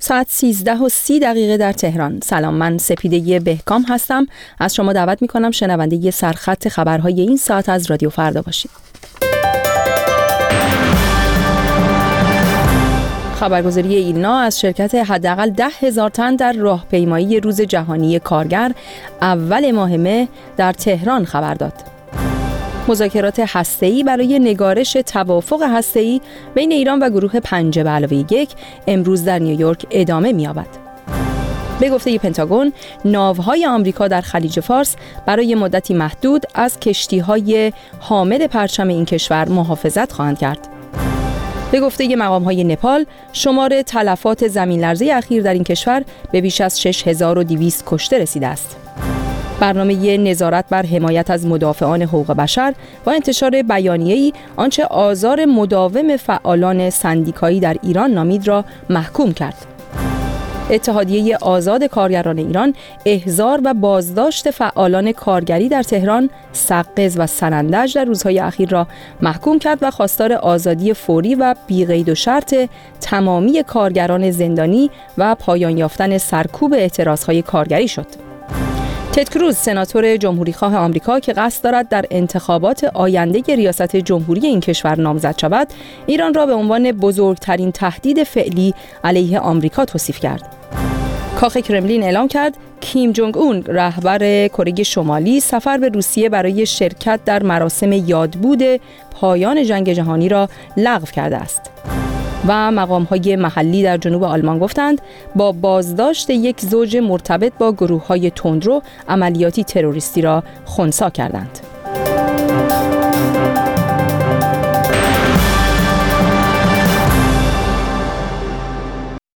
ساعت 13:30 در تهران. سلام، من سپیده بهکام هستم. از شما دعوت میکنم شنونده سرخط خبرهای این ساعت از رادیو فردا باشید. خبرگزاری ایلنا از شرکت حداقل 10,000 تن در راهپیمایی روز جهانی کارگر اول ماه مه در تهران خبر داد. مذاکرات هسته‌ای برای نگارش توافق هسته‌ای بین ایران و گروه 5+1 امروز در نیویورک ادامه می‌یابد. به گفته پنتاگون، ناوهای آمریکا در خلیج فارس برای مدتی محدود از کشتی‌های حامل پرچم این کشور محافظت خواهند کرد. به گفته مقام‌های نپال، شمار تلفات زمین‌لرزه اخیر در این کشور به بیش از 6200 کشته رسیده است. برنامه نظارت بر حمایت از مدافعان حقوق بشر با انتشار بیانیه‌ای آنچه آزار مداوم فعالان سندیکایی در ایران نامید را محکوم کرد. اتحادیه آزاد کارگران ایران احضار و بازداشت فعالان کارگری در تهران، سقز و سنندج در روزهای اخیر را محکوم کرد و خواستار آزادی فوری و بی‌قید و شرط تمامی کارگران زندانی و پایان یافتن سرکوب اعتراضهای کارگری شد. تد کروز، سناتور جمهوریخواه آمریکا که قصد دارد در انتخابات آینده ریاست جمهوری این کشور نامزد شود، ایران را به عنوان بزرگترین تهدید فعلی علیه آمریکا توصیف کرد. کاخ کرملین اعلام کرد کیم جونگ اون، رهبر کره شمالی، سفر به روسیه برای شرکت در مراسم یادبود پایان جنگ جهانی را لغو کرده است. و مقام‌های محلی در جنوب آلمان گفتند با بازداشت یک زوج مرتبط با گروه‌های تندرو عملیاتی تروریستی را خنثی کردند.